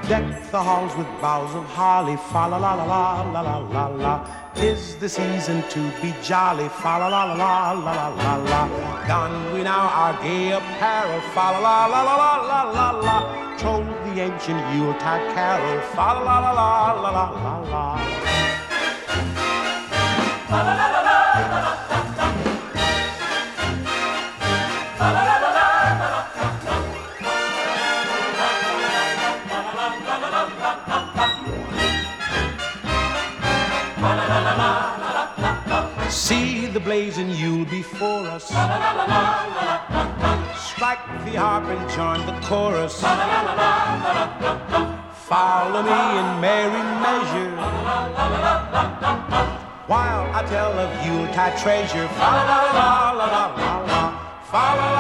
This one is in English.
Deck the halls with boughs of holly, fa la la la la la la la la. 'Tis the season to be jolly, fa la la la la la la la la. Don we now our gay apparel, fa la la la la la la la la. Troll the ancient Yuletide carol, fa la la la la la la la la. La la la la la la la. See the blazing Yule before us. Strike the harp and join the chorus. Follow me in merry measure while I tell of Yuletide treasure. Fa la la la la la la. Fa la